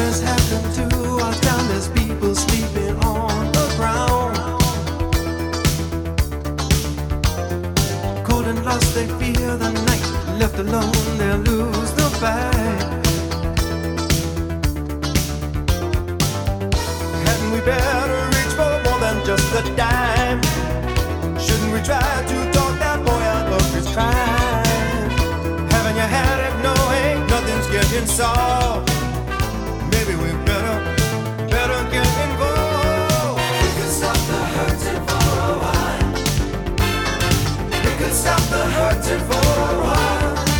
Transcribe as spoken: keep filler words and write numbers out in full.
has happened to our town? There's people sleeping on the ground. Cold and lost, they fear the night. Left alone, they'll lose the fight. Hadn't we better reach for more than just a dime? Shouldn't we try to talk that boy out of his crime? Haven't you had it knowing nothing's getting solved? Maybe we better, better get involved. We could stop the hurting for a while. We could stop the hurting for a while.